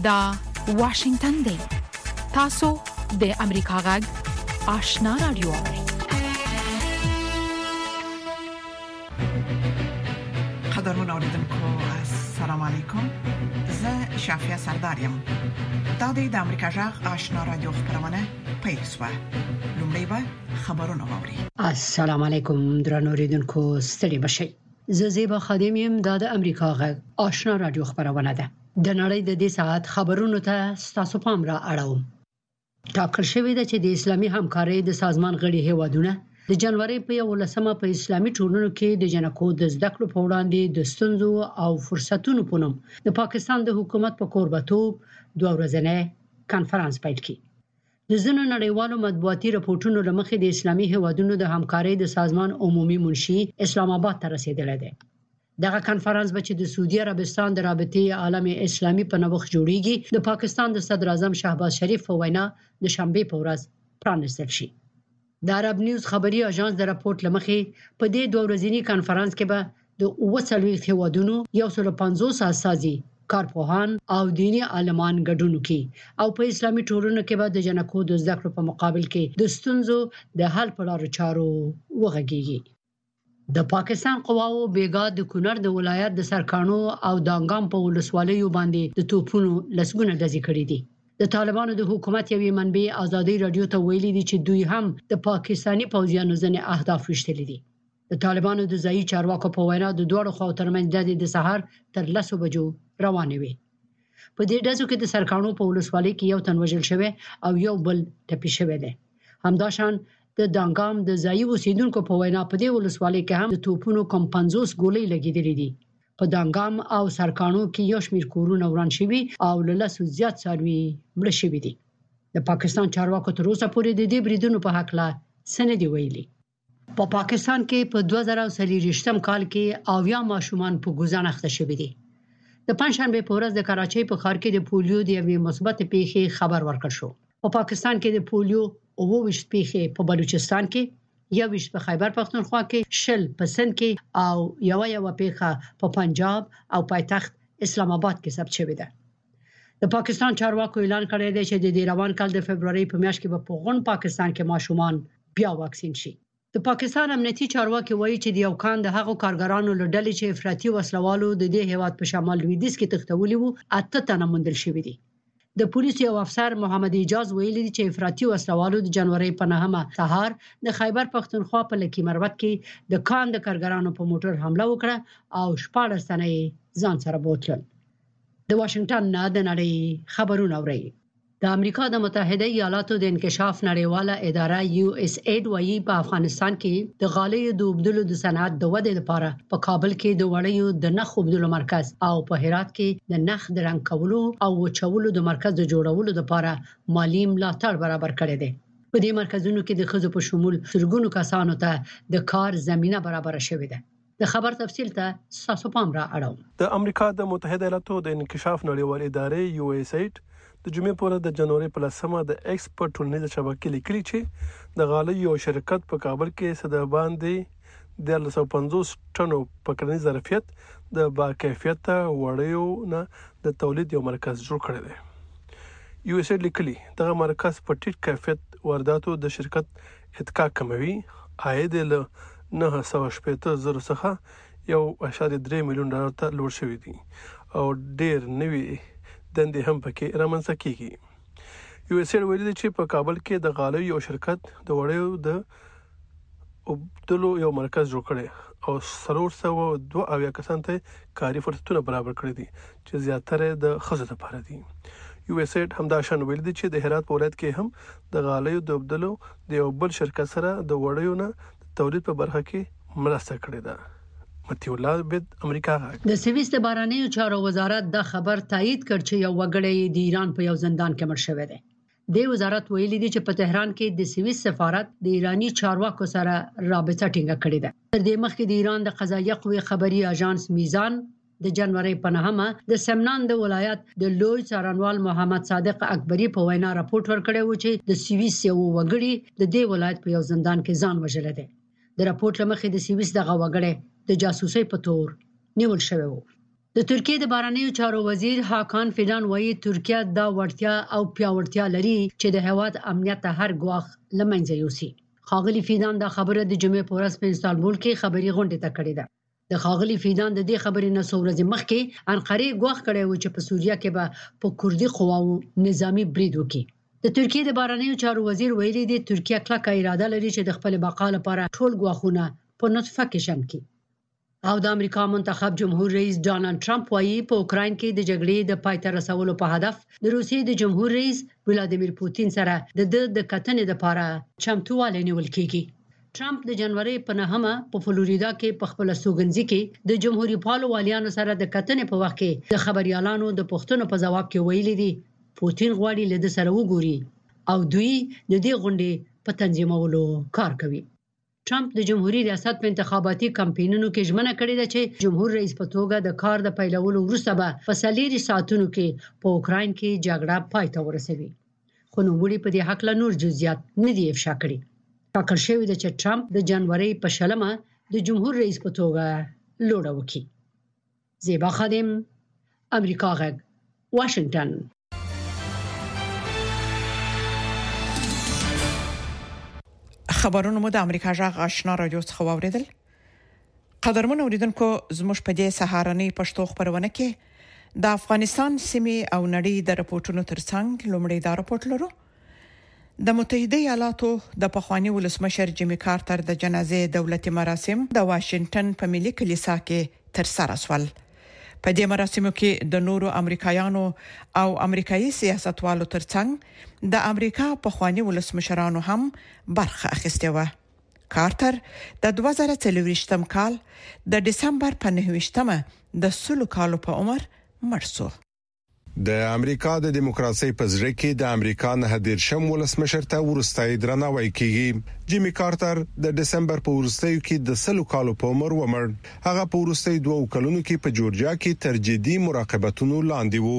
دا واشنگتن دی. تاسو د امریکا غږ آشنا رادیو. قدرمن اوریدونکو السلام علیکم. زه شافیا سردارم. دا د امریکا غږ آشنا رادیو خبرونه پیښه. لومړی به خبرونه واوري. السلام علیکم درنو اوریدونکو ستړي بشئ. زه زیبا خادم یم. د امریکا غږ آشنا رادیو خبرونه ده. د نړۍ د دې ساعت خبرونو ته تاسو پام را اړوم. ټاکل شوی دی چې د اسلامي همکارۍ د سازمان غړي هیوادونه د جنوري په 11مه په اسلامي ټولنو کې د جنکو د زده کړو په وړاندې د ستونزو او فرصتونو په نوم د پاکستان د حکومت په کوربتوب دوه ورځنی کانفرنس پیل کړي. د ځینو نړیوالو مطبوعاتي راپورټونو لمخې د اسلامي هیوادونو د همکارۍ د سازمان عمومي منشي اسلام آباد ته رسیدلی دی. دغه کانفرنس به چې د سعودي عربستان د رابطې عالم اسلامي په نوښت جوړیږي د پاکستان د صدر اعظم شهباز شریف په وینا د شنبه په ورځ پرانیستل شي. د عرب نیوز خبري اژانس د راپورټ لمخې په دې دوه ورځني کانفرنس کې به د 40 هیوادونو 150 اساسي کارپوهان او دینی عالمان ګډون کوي او په اسلامي ټولنو کې به د جنکو د زده کړو په مقابل کې د ستونزو د حل په لارو چارو وغږیږي. د پاکستان قواو بیګا د کونړ د ولایت د سرکانو او دانګام په ولسوالیو باندې د توپونو لسګونه ډزې کړې دي. د طالبانو د حکومت یوې منبع ازادي رادیو ته ویلي دي چې دوی هم د پاکستانی پوځیانو ځنې اهداف وشتلي دي. د طالبانو د ځایي چارواکو په وینا د دوه خواو ترمنځ د سحر تر 10 بجو روانې وي. په دې ډزو کې د سرکانو په ولسوالۍ کې یو تن وژل شوی او یو بل ټپي شوی دی. همداشان د دانګام د ځایي اوسیدونکو په وینا په دې ولسوالۍ کې هم د توپونو کم 50 ګولۍ لګېدلې دي. په دانګام او سرکانو کې یو شمېر کورونه وران شوي او له 100 زیات څاروي مړه شوي دي. د پاکستان چارواکو تر اوسه پورې د دې بریدونو په حق لا څه نه دي ویلي. په پاکستان کې په 2023 کال کې اویا ماشومان په ګوزان اخته شوي دي. د پنځشنبه په ورځ د کراچۍ په ښار کې د پولیو د یوې مثبت پیښې خبر ورکړ شو. په پاکستان کې د پولیو 22 پیښې په بلوچستان کې، 21 په خیبر پختونخوا کې، 10 په سند کې او یو پیښه په پنجاب او پایتخت اسلام آباد کې ثبت شوې ده. د پاکستان چارواکو اعلان کړی دی چې د روان کال د فبرवरी په میاشت کې په غون پاکستان کې ماشومان بیا واکسین شي. د پاکستان امنیتي چارواکي وایي چې د یو کان د هغو کارګرانو له ډلې چې افراطي وسلوالو د دې هیواد په شمال لویدیځ کې تښتولي وو 8 تنه موندل شوي دي. د پولیسو یو افسر محمد اجاز ویلي چې افراطي وسلوالو د جنوري په 9مه سهار د خیبر پختونخوا په لکی مروت کې د کان د کارګرانو په موټر حمله وکړه او 14 تنه ځان سره بوتلل. د واشنگټن نه د نړۍ خبرونه اوري. د امریکا د متحده ایالاتو د انکشاف نړیواله اداره USAID وايي په افغانستان کې د غالیو د وبدلو د صنعت د ودې لپاره په کابل کې د وړیو د نخ وبدلو مرکز او په هرات کې د نخ د رنګ کولو او وچولو د مرکز د جوړولو لپاره مالی ملاتړ برابر کړی دی. په دې مرکزونو کې د ښځو په شمول سلګونو کسانو ته د کار زمينه برابر شوې ده. د خبر تفصیل ته تاسو پام را اړوم. د امریکا د متحده ایالاتو د انکشاف نړیواله ادارې USAID د جمعې په ورځ د جنوري په 10مه د ایکسپرټ ټولنیزه شبکې لیکلي چې د غالیو یو شرکت په کابل کې صد باندې د 150 ټنو په کرنیز ظرفیت د باکیفیت وړیو نه د تولید یو مرکز جوړ کړی دی. USAID لیکلي دغه مرکز په ټیټ کیفیت وارداتو د شرکت اتکا کموي، عاید له 980 زره څخه 1.3 میلیون ډالر ته لوړ شوی دی او ډیر نوي دندې هم پکې رامنځته کیږي. USAID ویلي چې په کابل کې د غالیو یو شرکت د وړیو د وبدلو یو مرکز جوړ کړي او 302 کسان ته کاري فرصتونه برابر کړي دي چې زیاتره د ښځو لپاره دي. USAID همداشان ویلي دي چې د هرات ولایت کې هم د غالیو د وبدلو د یو بل شرکت سره د وړیو نه تولید په برخه کې مرسته کړې ده. متیولا بد امریکا غږ. د سویس د بهرنیو چارو وزارت دا خبر تایید کړ چې یو وګړی د ایران په یو زندان کې مړ شوی دی. د وزارت ویلي دی چې په تهران کې د سویس سفارت د ایرانی چارواکو سره رابطه ټینګه کړې ده. تر دې مخکې د ایران د قضایه قوې خبري اژانس میزان د جنوري په 9مه د سمنان د ولایت د لوی څارنوال محمد صادق اکبری په وینا راپورټ ورکړی و چې د سویس یو وګړي د دې ولایت په یو زندان کې ځان وژلی دی. د راپورټ لمخې د سویس دغه وګړی د جاسوسۍ په تور نیول شوی و. د ترکیه د بهرنیو چارو وزیر هاکان فیدان وایي ترکیه دا وړتیا او پیاوړتیا لري چې د هیواد امنیت ته هر ګواښ لمنځه یوسي. ښاغلي فیدان دا خبره د جمعې په ورځ په استانبول کې خبري غونډه ته کړې ده. د ښاغلي فیدان د دې خبرې نه څو ورځې مخکې انقره ګواښ کړی و چې په سوریه کې به په کردي قواو نظامی برید وکړي. د ترکیه د بهرنیو چارو وزیر ویلي دی ترکیه کلکه اراده لري چې د خپل بقا لپاره ټول ګواښونه په نطفه کې شم کړي. او د امریکا منتخب جمهور رئیس ډانلډ ټرمپ وایي په اوکراین کې د جګړې د پای ته رسولو په هدف د روسیې د جمهور رئیس ولادیمیر پوتین سره د کتنې لپاره چمتووالی نیول کیږي. ټرمپ د جنوري په 9مه په فلوریدا کې په خپل سوګنځي کې د جمهوریت پالو والیانو سره د کتنې په وخت کې د خبريالانو د پوښتنو په جواب کې ویلي دي پوتین غواړي له سره وګوري او دوی د دې غونډې په تنظیمولو کار کوي. ټرمپ د جمهوریت ریاست په انتخاباتي کمپاینونو کې ژمنه کړې ده چې جمهور رئیس په توګه د کار د پیلولو وروسته به په 4 ساعتونو کې په اوکراین کې جګړه پای ته ورسوي. خو نوموړي په دې حق له نور جزئیات نه دی افشا کړی. ټاکل شوی دی چې ټرمپ د جنوري په 10مه د جمهور رئیس په توګه لوړه وکړي. زیبا خادم، امریکا غږ، واشنگټن. خبرونه مو د امریکا جغ آشنا رادیو څخه واوریدل. قدرمن اوریدونکو زموږ په دې سهارنۍ پښتو خبرونه کې د افغانستان سیمې او نړۍ د راپورټونو ترڅنګ لومړی دا راپورټ لرو. د متحده ایالاتو د پخوانی ولسمشر جیمی کارټر د جنازې دولتي مراسم د واشنگټن په ملي کلیسا کې ترسره شول. په دې مراسمو کې د نورو امریکایانو او امریکایي سیاستوالو ترڅنګ د امریکا پخوانی ولسمشرانو هم برخه اخیسته و. کارټر د 2023 کال د دسمبر په 9مه د 100 کالو په عمر مړ شو. د امریکا د دیموکراسي په زړه کې د امریکا نه هدیرشم ولسمشر ته ورستای درناوی کیږي. جیمی کارټر د دسمبر په ورستیو کې د 100 کالو په عمر ومړ. هغه په ورستۍ 2 کلونو کې په جورجیا کې تر جدي مراقبتونو لاندې وو.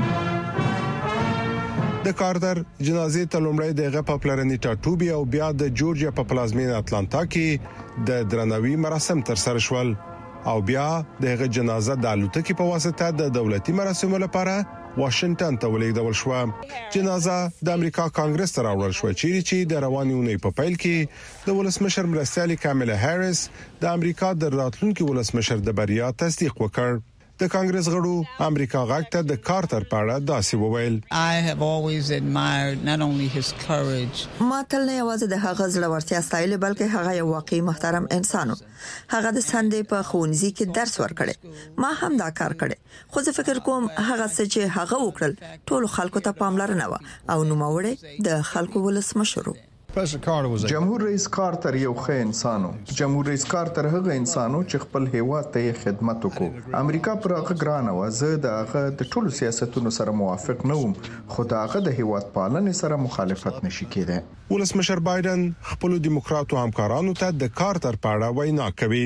د کارټر جنازې ته لومړی د غپلرنی ټاټوبي او بیا د جورجیا په پلازمینه اټلانټا کې د درناوي مراسم ترسره شول او بیا دغه جنازه د الوتکې په واسطه د دولتي مراسمو لپاره واشنگټن ته ولیږدول شو. جنازه د امریکا کانګرس ته راوړل شو چې د روانې اونۍ په پیل کې د ولسمشر مرستیالي کاملا هریس د امریکا د راتلونکي ولسمشر د بریا تصدیق وکړ. د کانګرس غړو امریکا غږ ته د کارټر په اړه داسې وویل: ما تل نه یوازې د هغه زړورتیا ستایلې بلکې هغه یو واقعي محترم انسان و. هغه د سندې په ښوونځي کې درس ورکړي. ما هم دا کار کړی. خو زه فکر کوم هغه څه چې هغه وکړل ټول خلکو ته پاملرنه و او نوموړی د خلکو ولسمشر و. جمهور رئیس کارټر یو ښه انسان و. جمهور رئیس کارټر هغه انسان و چې خپل هیواد ته خدمت وکړ. امریکا پر هغه ګران و. زه د هغه د ټولو سیاستونو سره موافق نه وم، خو دا هغه د هیواد پالنې سره مخالفت نشي کېدای. ولسمشر بایدن خپل دیموکراتو همکارانو ته د کارټر په اړه وینا کوي.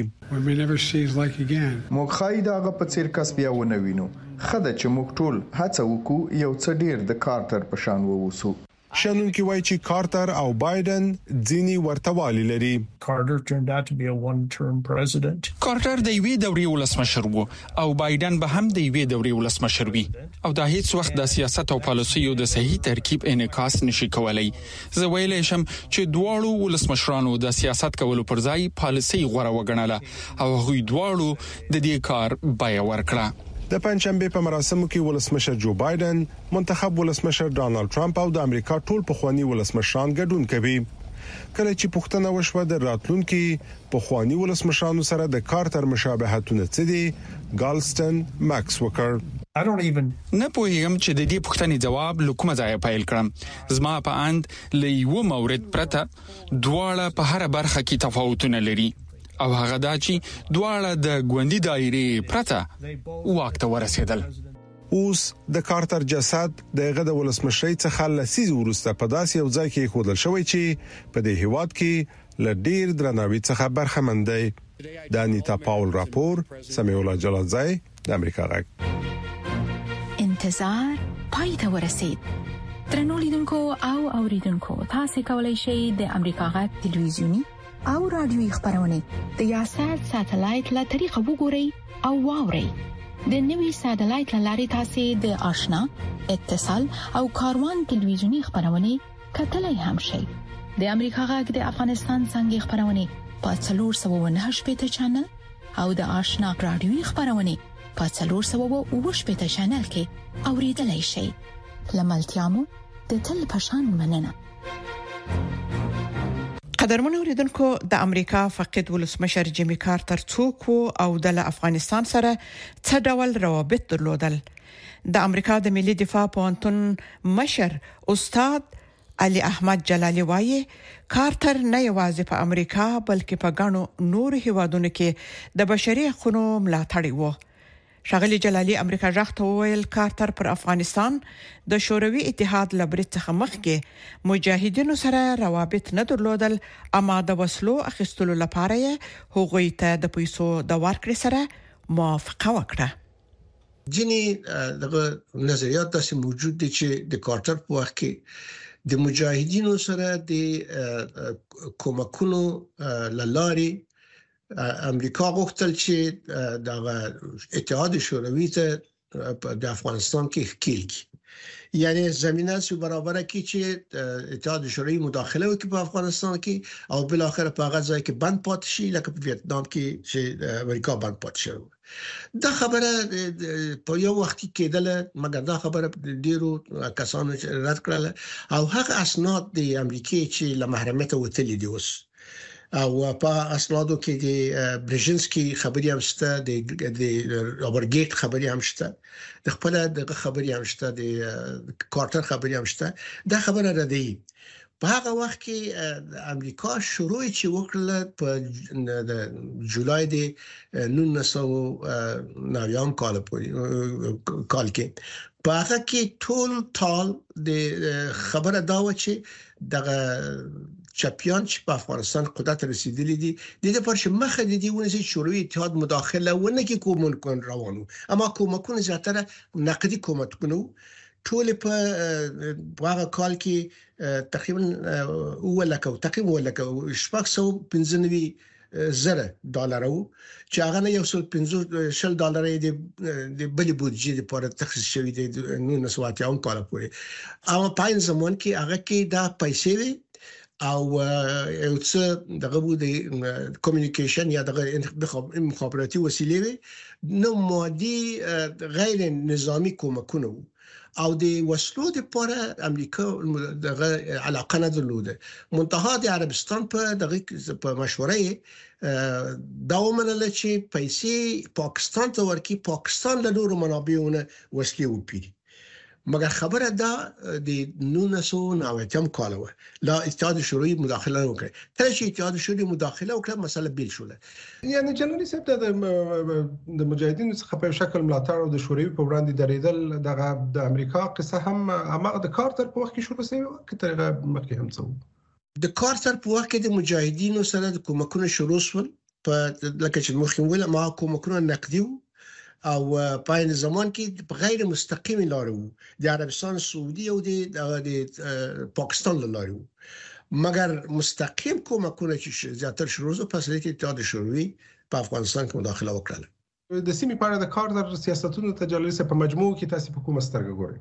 موږ خای داغه په څیر کس بیا ونه وینو. خدای چې موږ ټول هڅه وکړو یو څه ډیر د کارټر په شان ووسو. شنونکي وایي چې کارټر او بایدن ځینی ورتهوالي لري. کارټر د یوې دورې ولسمشر وو او بایدن به هم د یوې دورې ولسمشر وي او دا هیڅ وخت د سیاست او پالیسیو د صحیح ترکیب انعکاس نشي کولای. زه ویلای شم چې دواړو ولسمشرانو د سیاست کولو پر ځای پالیسي غوړه وګڼله او هغوی دواړو د دې کار بیا ورکړه. د پنځشنبه په مراسمو کې ولسمشر جو بایدن، منتخب ولسمشر ډانلډ ټرمپ او د امریکا ټول پخوانی ولسمشران ګډون کوي. کله چې پښتنه وشوه د راتلونکي پخوانی ولسمشرانو سره د کارټر مشابهتونه څه دي، ګالستن ماکس وکړ. نه پوهیږم چې د دې پوښتنې جواب لکومه ځای پیل کړم. زما په اند لیو مورد پرته دواړه په هر برخه کې تفاوتونه لري او هغه دا چې دواړه د ګوندی دایره پرته واک ته ورسېدل. اوس د کارټر جسد دغه د ولسمشرۍ څخه لسیز ورسته په داسې یو ځای کې خودل شوی چې په دې هیواد کې لډیر درناوي څخه برخمن دی. د انیتا پاول راپور، سمیع الله جلالزای، د امریکا غږ. انتظار پای ته ورسید. ترنو لیدونکو او اوریدونکو تاسو کولی شئ د امریکا غږ ټلویزیونی او رادیوي خبرونه د یاشر ساتلایت له طریقو وګورئ او واورئ. د نوي ساتلایت لارې تاسو د آشنا اتصال او کاروان ټلویزیونی خبرونه کتلای هم شئ. د امریکا غږ د افغانستان څنګه خبرونه په 498 چینل او د آشنا رادیوي خبرونه په 498 چینل کې اوریدلای شئ. لملتيامو د تل پشان مننه. قدرمن اوریدونکو، د امریکا فقید ولسمشر جیمی کارټر څوک او د افغانستان سره څه ډول روابط درلودل؟ د امریکا د ملي دفاع پوهنتون مشر استاد علي احمد جلالي وايي کارټر نه یوازې په امریکا بلکې په ګڼو نور هیوادونو کې د بشري حقوقو ملاتړی و. شغلی جلالي امریکا ځخته ویل کارټر پر افغانستان د شوروي اتحاد لبرت څخه مخکې مجاهدینو سره روابط نه درلودل، اما د وسلو اخیستلو لپاره هغوی ته د پیسو د ورکړې سره موافقه وکړه. ځینې دغه نظریات داسې موجود دي چې د کارټر په وخت کې د مجاهدینو سره د کومکونو لاري امریکا غوښتل چې د اتحاد شوروي ته د افغانستان کې ښکیل کی، یعنی زمينه سو برابر کی چې اتحاد شوروي مداخله وکړي په افغانستان کې او بل اخر په هغه ځای کې بند پات شي لکه په ویتنام کې چې امریکا بند پات شو. دا خبره په یو وخت کې کېدله، مګر دا خبره ډیرو کسانو رد کړله او هغه اسناد د امریکای چې لمحرمیت وتلی دی اوس او په اسنادو کې د برژنسکي خبري هم شته، د رابرګیټ خبري هم شته، د خپل دغه خبري هم شته، د کارټر خبري هم شته. دا خبره ردی په هغه وخت کې امریکا شروع چې وکړه په جولای د 1990 کال کې په هغه کې ټول د خبره دا و چې دغه چاپیان چې په افغانستان قدرت رسیدلی دي د دې پر مخه د دې ونې شوروي اتحاد مداخله ونه کې کومکون روانو، اما کومکون زیاتره نقدي کومکونه ټول په هغه کال کې تقریبا $1.95 زره چې هغه نه $150 د بلی بودجې لپاره تخصیص شوی دی 1990 کال پورې. اما په زمان کې هغه کې دا پیسې وي او یو څه دغه د کمیونیکیشن یا دغه مخابراتي وسیلې وي، نو مادي غیر نظامی کومکونه او د وسلو لپاره امریکا دغه علاقه نه درلوده. منتها د عربستان په مشوره دا ومنله چې پیسې پاکستان ته ورکړي، پاکستان له نورو منابعونو وسلې وپیري. مګر خبره دا د 1990 کال و لا اتحاد شوروي مداخله وکړه. تر چې اتحاد شوروي مداخله وکړه مسله بیل شوله. یعنی جنرالي سیب د مجاهدینو څخه په شکل ملاتړ او د شوروي په وړاندې درېدل د امریکا قصه هم هغه د کارټر په وخت کې شروع شوه، کترغه مخکې هم څو د کارټر په وخت کې د مجاهدینو سره د کومکونو شروع شول په لکه چې مخکې ویل ما کومکونو نقدي او په این زمان کې غیر مستقیم لارو د عربستان سعودي او د پاکستان لارو، مګر مستقیم کومکونه چې زیاتر شروع شو پس د اتحاد شوروي په افغانستان کې مداخله وکړه. د سیمې په اړه د کارټر سیاستونو ته جلسه په مجموع کې تاسو په کومه سترګه ګورئ؟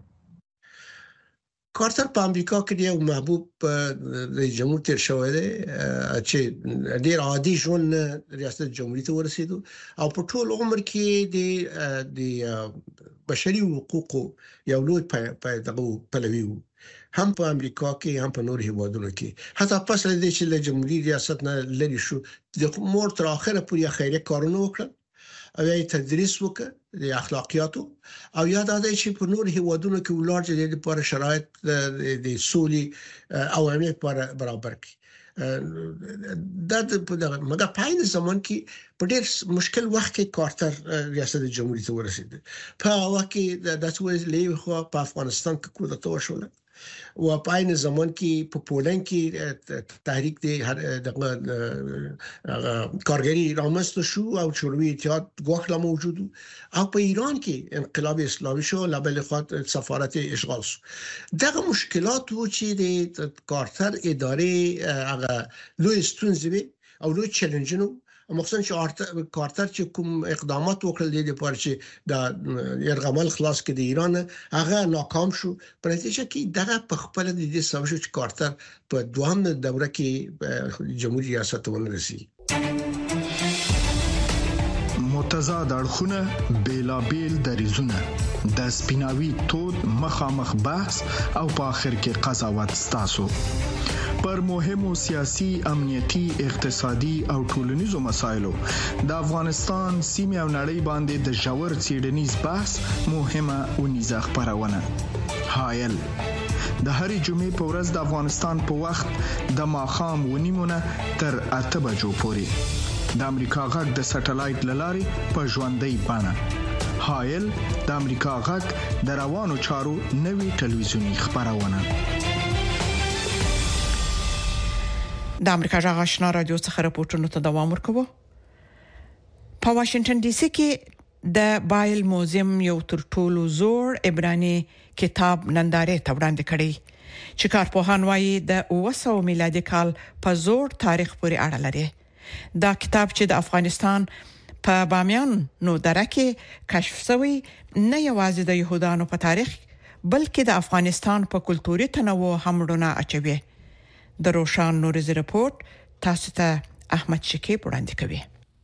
کارټر په امریکا کې یو محبوب رئیس جمهور تیر شوی دی چې ډیر عادي ژوند ریاست جمهوریت ته ورسېدو او په ټول عمر کې د بشري حقوقو یو لوی پلوي وو، هم په امریکا کې هم په نور هیوادونو کې. حتی پس له دې چې له جمهوریت ریاست نه لري شو د مور تر اخره پورې خیریه کارونه وکړل او یې تدریس وکړ د اخلاقیاتو او یاد ده چې په نور هیوادونو کې ولر چې د لپاره شرایط د سولې او امنیت برابر کړي. دا مګر په این زمان کې په ډېر مشکل وخت کې کارټر ریاست جمهوریت ته ورسېد. په هغه کې د تاسو له خو په افغانستان کې کودتا وشوله او په این زمان کې په پولند کې تحریک د کارګری رامنځته شو او شوروي اتحاد ګواښ لا موجود او په ایران کې انقلاب اسلامي شو، لا بل خوا سفارت اشغال شو. دغه مشکلات و چې د کارټر ادارې هغه لوی ستونزې او لوی چیلنجونه مخصوصا چې کارتر چې کوم اقدامات وکړل دي لپاره چې د يرغمل خلاص کې د ایران هغه ناکام شو په نتیجه کې دغه په خپل د دې سبب چې کارتر په دوهم دوره کې جمهوریت ریاست ونرسي. متضاد اړخونه بیلابیل دریزونه د سپیناوي تود مخامخ بحث او په اخر کې قضاوت ستاسو پر مهمو سیاسي امنیتي اقتصادي او ټولنیزو مسایلو د افغانستان سیمه او نړۍ باندې د ژور څېړنیز بحث مهمه ونیزه خبرونه حایل د هرې جمعې په ورځ د افغانستان په وخت د ماخام ونیمونه تر 8 بجو پورې د امریکا غږ د سټلایټ لارې په ژوندۍ بڼه حایل د امریکا غږ د روانو چارو نوي ټلویزیونی خبرونه د امریکا غږ آشنا رادیو څخه راپورټونه ته دوام ورکوي. په واشنگټن ډي سي کې د بایل موزیم یو تر ټولو زوړ عبراني کتاب نندارې ته وړاندې کړي چې کارپوهان وايي د 900 میلادي کال په زوړ تاریخ پورې اړه لري. دا کتاب چې د افغانستان په بامیان نو درکه کشف شوی نه یوازې د يهودانو په تاریخ بلکې د افغانستان په کلتوري تنوع هم رونه اچوي. د روشان نورزي رپورت تاسو ته احمد شکیب وړاندې کوي.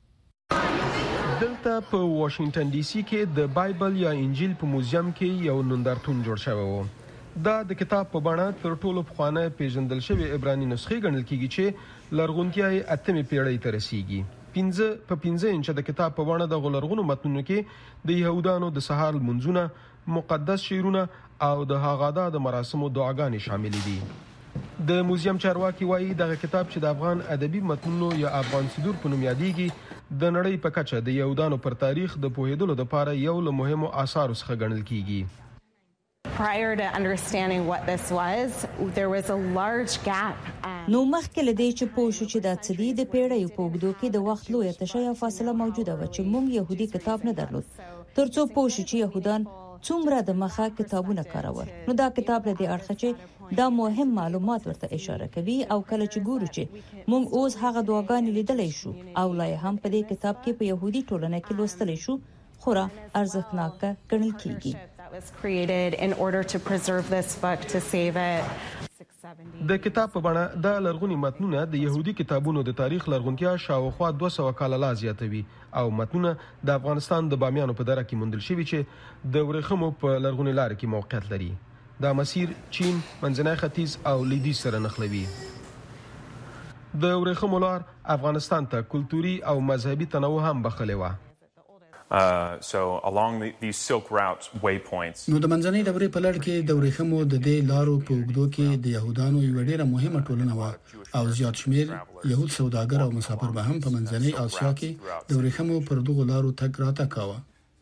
دلته په واشنگټن ډي سي کې د بایبل یا انجیل په موزیم کې یو نندارتون جوړ شوی و. دا د کتاب په بڼه تر ټولو پخوانه پیژندل شوی عبراني نسخه ګڼل کیږي چې لرغونتیا یې 8مې پیړۍ ته رسیږي. 15 انچه د کتاب په بڼه د غلرغونو متنونو کې د يهودانو د سهار منځونه، مقدس شعرونه او د هغادا د مراسمو دعاګانې شامل دي. د موزیم چارواکي وایي دغه کتاب چې د افغان ادبي متنونو یا افغان صدور په نوم یادېږي د نړۍ په کچه د يهودانو پر تاریخ د پوهېدلو لپاره یو له مهمو آثارو څخه ګڼل کیږي. Prior to understanding what this was, there was a large gap. نو مخکې لدې چې پوه شو چې د څدي د پیړیو په وګړو کې د وخت لوی تشه فاصله موجوده و چې موږ يهودي کتاب نه درلود ترڅو پوه شو چې يهودان څومره د مخه کتابونه کارول. نو دا کتاب لدې اړخ چې دا مهم معلومات ورته اشاره کوي او کله چې ګورو چې موږ اوس هغه دعاګانې لیدلای شو او لا هم په دې کتاب کې په يهودي ټولنه کې لوستل شو خورا ارزښتناک ګڼل کیږي. was created in order to preserve this book to save it. د کتاب په بڼه د لرغونی متنونه د يهودي کتابونو د تاریخ لرغونتیا شاوخوا 200 کال لا زیاتوي او متنونه د افغانستان د بامیانو په دره کې موندل شوی چې د ورېخمو په لرغونی لار کې موقعیت لري. دا مسیر چین، منځنی ختیځ او لویدیځ سره نښلوي. د ورېخمو لار افغانستان ته کلتوري او مذهبي تنوع هم بخښلې و. So along these silk routes waypoints نو د منځنۍ دورې په لړ کې د ورېخمو د دې لارو په وګړو کې د يهودانو یو ډېره مهمه ټولنه و او زیات شمیر يهود سوداګر او مسافر به هم په منځنۍ آسیا کې د ورېخمو پر دغه لارو تګ راتګ کاوه.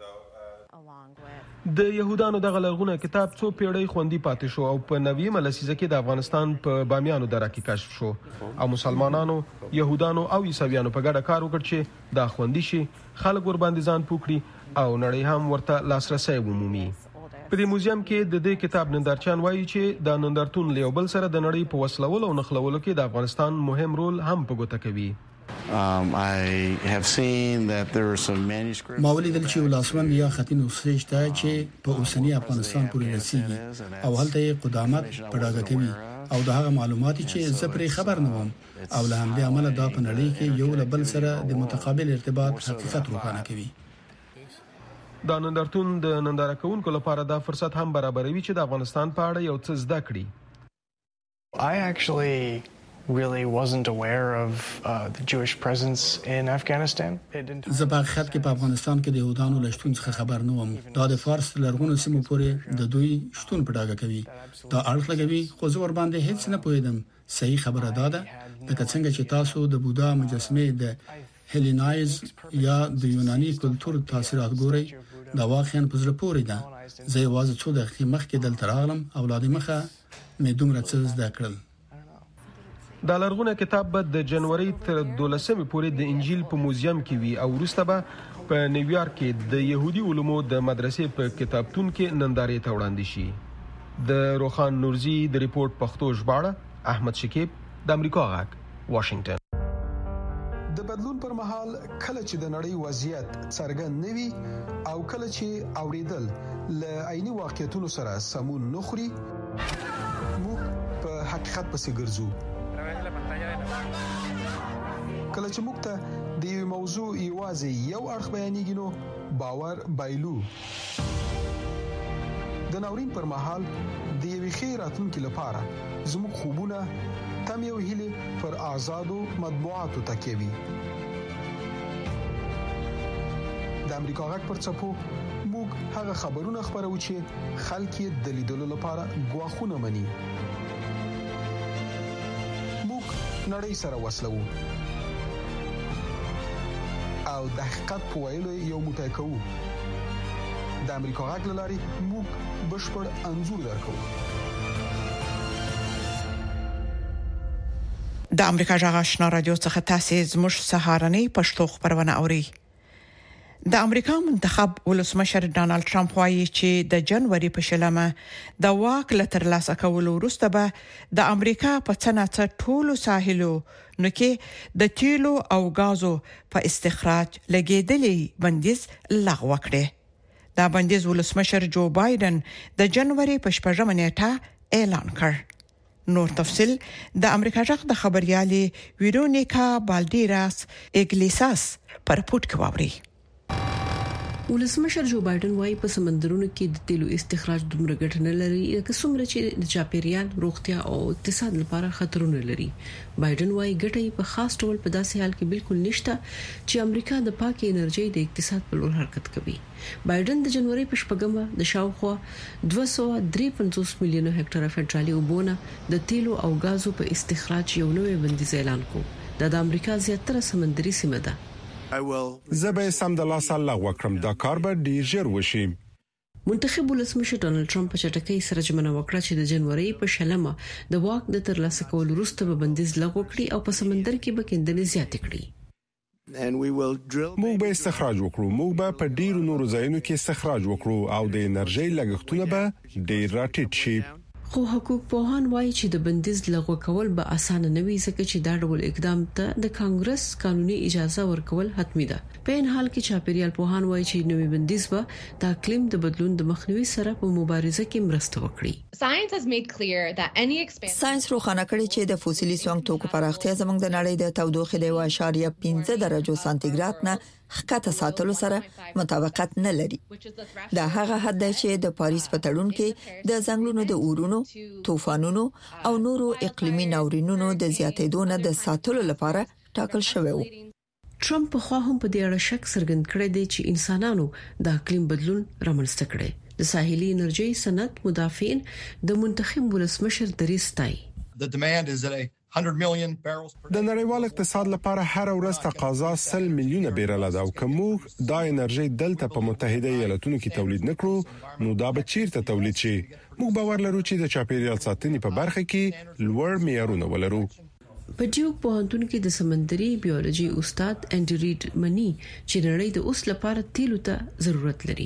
د يهودانو د غلرغونه کتاب څو پیړۍ خوندي پاتې شو او په 90مه لسیزه کې د افغانستان په بامیانو دره کې کشف شو او مسلمانانو، يهودانو او عیسویانو په ګډه کار وکړ چې دا خوندي شي، خلک ور باندې ځان پوکړي او نړۍ هم ورته لاسرسي ومومي. په دې موزیم کې د دې کتاب نندارچیان وایي چې د نندارتون له بل سره د نړۍ په وسلولو او نخلولو کې د افغانستان مهم رول هم په ګوته کوي. I have seen that there are some manuscripts. ما ولیدل چې ولاسمن یا خطي نسخې شته چې په اوسنی افغانستان پورې رسیدي او هلته قدامت پړاګه کوي او دا هغه معلومات چې زه پرې خبر نه وم او له همدې عمله دا په نړۍ کې یو له بل سره د متقابل ارتباط حقیقت روښانه کوي. دا نندارتون د ننداره کوونکو لپاره دا فرصت هم برابروي چې د افغانستان په اړه یو څه زده کړي. I actually really wasn't aware of the Jewish presence in Afghanistan. زه په حقیقت کې په افغانستان کې د يهودانو له شتون څخه خبر نه وم. دا د فارس لرغونو سیمو پورې د دوی شتون په ډاګه کوي. دا اړخ لګوي خو زه ور باندې هیڅ نه پوهیدم. صحیح خبره ده لکه څنګه چې تاسو د بودا مجسمه د هیلینایز یا د یوناني کلتور تاثیرات ګورئ دا واقعا په زړه پورې ده. زه یوازې څو دقیقې مخکې دلته راغلم او لا د مخه مې دومره څه زده کړل. دا لرغونه کتاب به د جنوري تر 12مې پورې د انجیل په موزیم کې وي او وروسته به په نیویارک کې د يهودي علومو د مدرسې په کتابتون کې نندارې ته وړاندې شي. د روخان نورزي د ریپورت پښتو ژباړه احمد شکیب د امریکا غږ واشنگټن. د بدلون پر مهال کله چې د نړۍ وضعیت څرګند نوي او کله چې اوریدل ل عیني واقعیتونو سره سمون نخري موږ په حقیقت پسې ګرځو. کله چې موږ ته د یو موضوع یوازې یو اړخ بیانېږي نو باور بایلو. د ناورین پر مهال د یوې خیر راتلونکي لپاره زموږ خوبونه تم یو هیله پر آزادو مطبوعاتو تکیوي. د امریکا غږ پر چپو موږ هغه خبرونه خبرو چې خلک یې د لیدلو لپاره غواخونه مني. موږ نړۍ سره وصلو او د حقیقت په ویلو یو موټی کوو. د امریکا غږ لاري موږ بشپړ انزور درکو. د امریکا غږ آشنا رادیو څخه تاسو زموږ سهارنۍ پښتو خبرونه اورئ. د امریکا منتخب ولسمشر ډانلډ ټرمپ وايي چې د جنوري په شلمه د واک لتر لاسه کولو وروسته به د امریکا په څنګه ټولو ساحلو نو کې د تیلو او غازو په استخراج لګیدلې بندیز لغوه کړي. دا بندیز ولسمشر جو بایدن د جنوري په 8 نیټه اعلان کړ. نور تفصيل د امریکا غږ د خبريالي ویرونیکا بالډیراس اګلیساس پر پورت کوي. ولسمشر جو بایدن وايي په سمندرونو کې د تیلو استخراج دومره ګټه نه لري لکه څومره چې د چاپیریال روغتیا او اقتصاد لپاره خطرونه لري. بایدن وايي ګټه په خاص ډول په داسې حال کې بالکل نشته چې امریکا د پاکي انرژي د اقتصاد په لور حرکت کوي. بایدن د جنوري په 8 د شاوخوا 253 میلیون هکټاره فدرالي وبونه د تیلو او غازو په استخراج یو نوې بندیز اعلان کړ. د امریکا زیاتره سمندري سیمه ده. زبې سم د لاس الله وکړم دا کار به ډیر ژر وشي. منتخب ولسمشر ډانلډ ټرمپ په چټکۍ سره ژمنه وکړه چې د جنوري په شلمه د واک د ترلاسه کولو وروسته به بندیز لغوه کړي او په سمندر کې به کیندنې زیاتې کړي. موږ به استخراج وکړو. موږ به په ډیرو نورو ځایونو کې استخراج وکړو او د انرژي لګښتونه به ډیر راټیټ شي. خو حقوق پوهان وایي چې د بندیز لغوه کول به اسانه نه وي ځکه چې دا ډول اقدام ته د کانګرس قانوني اجازه ورکول حتمی ده. په ان حال کې چاپیریال پوهان وایي چې نوې بندیز به د اقلیم د بدلون د مخنیوي سره په مبارزه کې مرسته وکړي. ساينس روښانه کړی چې د فوسیلي سونګ توکو پراختیا زموږ د نړۍ د تودوخې د 1.5 درجو سانتیګراد نه ښکته ساتلو سره مطابقت نه لري. دا هغه حد دی چې د پاریس په تړون کې د ځنګلونو د اورونو، طوفانونو او نورو اقلیمي ناورینونو د زیاتېدو نه د ساتلو لپاره ټاکل شوی و. ټرمپ په خوا هم په دې اړه شک څرګند کړی دی چې انسانانو د اقلیم بدلون رامنځته کړي. د ساحلي انرژي صنعت مدافعین د منتخب ولسمشر دریستای. د نړیوال اقتصاد لپاره هر ورځ تقاضا 100 میلیونه بیرل ده او کوم دا انرژي دلته په متحده ایالاتونو کې تولید نکړو نو دا به چیرته تولید شي. موږ باور لرو چې د چاپیریال ساتنې په برخه کې لوړ معیارونه ولرو. په ډیوک پوهنتون کې د سمندري بیولوژي استاد انډي ریډ منی چې نړۍ د اوس لپاره تیلو ته ضرورت لري.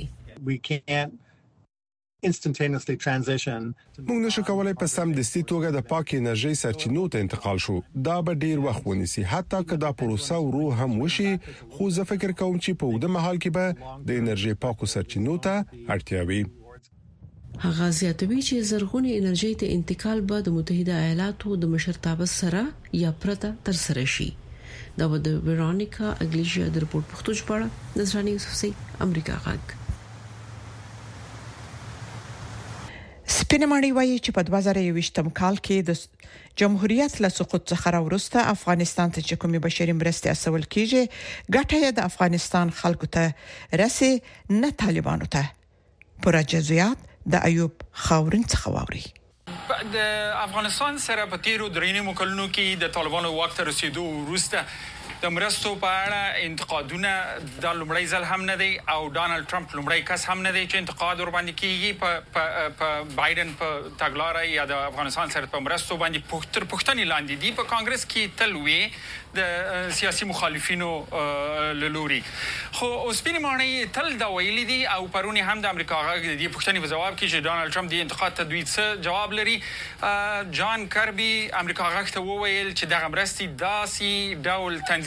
موږ نشو کولای په سم دستي توګه د پاک انرژي سرچینو ته انتقال شو. دا به ډیر وخت ونیسي حتی که دا پروسه ورو هم وشي. خو زه فکر کوم چې په وګړه مهال کې به د انرژي پاکو سرچینو ته اړتیا وي. هغه زیاتوي چې زرغونی انرژي ته انتقال به د متحده ایالاتو د مشرتابه سره یا پرته تر سره شي. دا د ویرونیکا اګلیشیا د رپورت پښتو ژباړه نظرانه یوسفزئی امریکا غږ. سپینمړی وایي چې په 2020 کال کې د جمهوریت له سقوط څخه وروسته افغانستان ته چې کومې بشري مرستې اسول کیږي ګټه د افغانستان خلکو ته رسي نه طالبانو ته. پر جزئیات د ایوب خاورین څخه واوري. د افغانستان سره په تیرو درېنی مکلونو کې د طالبانو واک ته رسیدو وروسته د مرستو په اړه انتقادونه د لومړی ځل هم نه دی او ډانلډ ټرمپ لومړی کس هم نه دی چې انتقاد ور باندې کیږي په بایدن په تګلارې یا د افغانستان سره په مرستو باندې پښتني لاندې دی. په کانګرس کې تل وی د سیاسي مخالفینو لوري خو اوس پینمانی تل دا ویلي دي او پرونی هم د امریکا غږ د پښتني په جواب کې چې ډانلډ ټرمپ دی انتقاد ته دوی څه جواب لري. جان کربي امریکا غږ ته وویل چې د مرستې داسي ډول تنظیم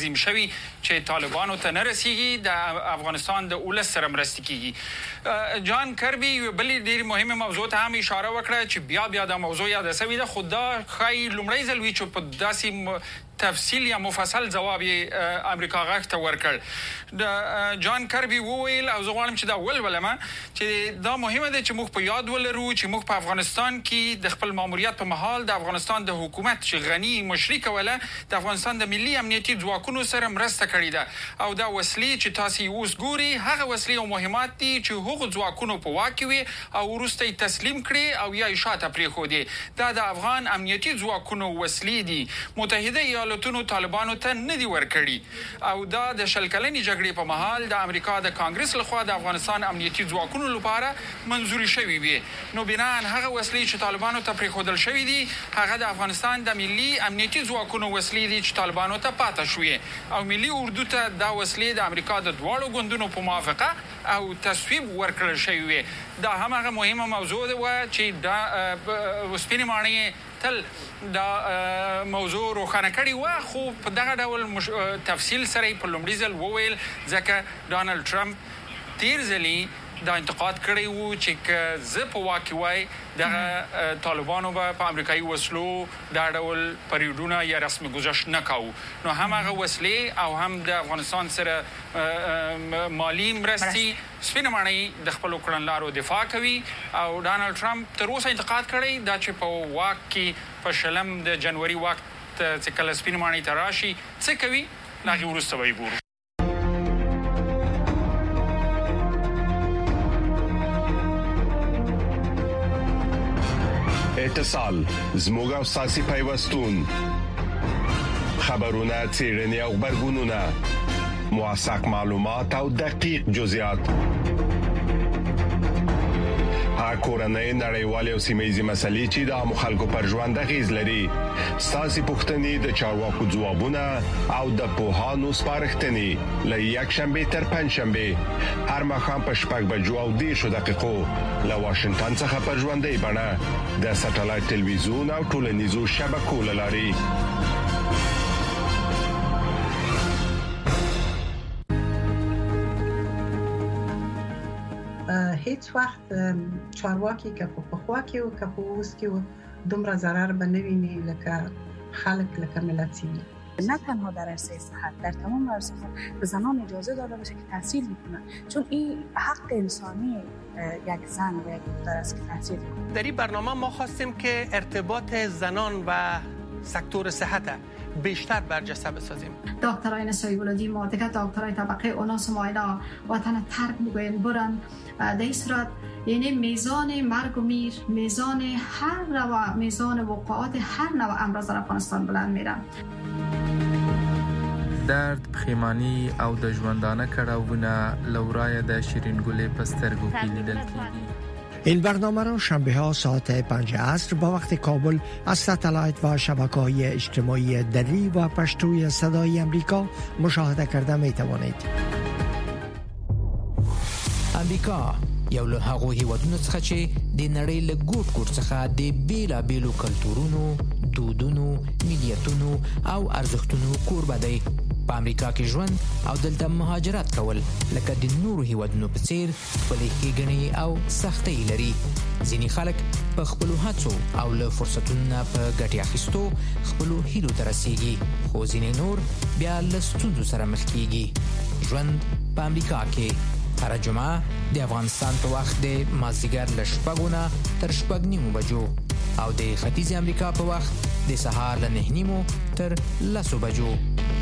تنظیم شوی چې طالبانو ته نه رسیږي د افغانستان د ولس سره مرسته کیږي. جان کربي بل ډیر مهمه موضوع ته هم اشاره وکړه چې بیا د موضوع یاد سوي ده، خدا خای لومړی ځل وی چې په داسې تفصیل یا مفصل جواب امریکا غاښ ته ورکړ. د جان کربي وویل او زه غواړم چې دا ولولم چې دا مهمه ده چې موږ په یاد ولرو چې موږ په افغانستان کې د خپل ماموریت په محل د افغانستان د حکومت چې غني مشرک ولا د افغانستان د ملي امنیتي ځواکونو سره مرسته کړې ده او دا وسلې چې تاسو اوس ګوري هغه وسلې او مهمات دي چې هغه ځواکونو په واک وي او ورسته تسلیم کړي او یا شاته پرې خو دي. دا د افغان امنیتي ځواکونو وسلې دي. متحده ایالاتونو طالبانو ته نه دي ورکړي او دا د شلکلنې جګړې په محل د امریکا د کانګرس لخوا د افغانستان امنیتي ځواکونو لپاره منزوري شوی وي. نو بناء هغه وسلې چې طالبانو ته پریښودل شوې دي هغه د افغانستان د ملي امنیتي ځواکونو وسلې دي چې طالبانو ته پاتې شوې او ملي اردو ته دا وسلې د امریکا د دواړو ګوندونو په موافقه او تصویب ورکړل شوی. دا هم هغه مهمه موضوع ده چې دا سپینې ماڼۍ تل دا موضوع روښانه کړي و، خو په دغه ډول تفصیل سره په لومړي ځل وویل ځکه ډانلډ ټرمپ تیر ځلې دا انتقاد کړی وو چې زه په واقع وای د طالبانو په امریکایي وسلو دا ډول پریډونه یا رسمي گذاشت نه کاوه. نو هم هغه وسلې او هم د افغانستان سره مالی مرستي سپینه ماڼۍ د خپل کړنلارو دفاع کوي او ډانلډ ټرمپ تر اوسه انتقاد کړی دا چې په واک کې په شلم د جنوري وخت چې کله سپینه ماڼۍ ته راشي څه کوي لاغي ورسته وي ګورو. اتصال زموږ او ساسي پیوستون خبرونه چیرنی او خبرګونونه موثق معلومات او دقیق جزئیات کورنۍ نړیوالې او سیمه‌یزې مسلې چې د مخالکو پر ژوند غیز لري ساسي پښتنې د چارواکو ځوابونه او د پوهانو سپارښتنې لې یک شنبه تر پنځ شنبه هر مخام په شپږ بجو او 10 دقیقو له واشنگټن څخه پر ژوندۍ بڼه د ساتلایت ټلویزیون او ټولنیزو شبکو لاري. هیڅ وخت چارواکي که په پخوا کې او که په اوس کې دومره ضرر به نه ویني لکه خلک لکه ملت سیمه. نه تنها در عرصه صحت، در تمام عرصه به زنان اجازه داده باشه که تحصیل بکنن، چون این حق انسانی یک زن و یک دختر است که تحصیل کنه. در این برنامه ما خواستیم که ارتباط زنان و سکتور صحت بیشتر برجسته بسازیم. دکترای نسایی ولادی ما دیگه دکترای طبقه اوناس ماینا وطن ترک بگوین برن در این صورت یعنی میزان مرگ و میر، میزان هر نوع میزان وقوعات هر نوع امراض در افغانستان بلند میرن. درد، پښیمانی او د ژوندانه کړهونه لورای د شیرین ګلې پسترګو کې لیدل کیږي. این برنامه را شنبه ها ساعت 5 عصر با وقت کابل از ساتلایت و شبکه‌های اجتماعی دری و پشتوی صدای امریکا مشاهده کرده می توانید. امریکا یو له هغو هیوادونو څخه چې د نړۍ له ګوټ ګوټ څخه د بیلابیلو کلتورونو، دودونو، ملیتونو او ارزښتونو کوربه دی. په امریکا کې ژوند او دلته مهاجرت کول لکه د نورو هیوادونو په څیر خپلې ښېګڼې او سختۍ لري. ځینې خلک په خپلو هڅو او له فرصتونو نه په ګټې اخیستو خپلو هیلو ته رسیږي، خو ځینې نور بیا له ستونزو سره مخ کیږي. ژوند په امریکا کې هر جمعه د افغانستان په وخت د مازدیګر له 6 تر 6:30 بجو او د ختیځ امریکا په وخت د سهار له 9:30 تر 10 بجو.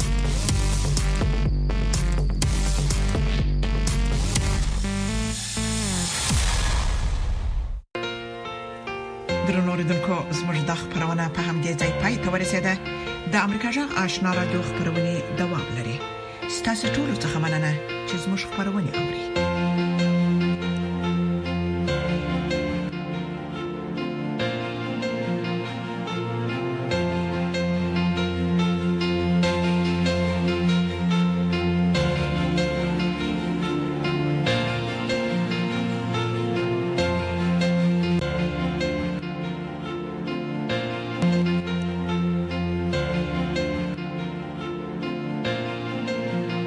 درنو اوریدونکو زموږ د خبرونه په همدې ځای پای ته ورسیده. د امریکا جغ آشنا رادیو خبرونه دوام لري. ستاسو ټول څه مننه چې زموږ خبرونه اوري.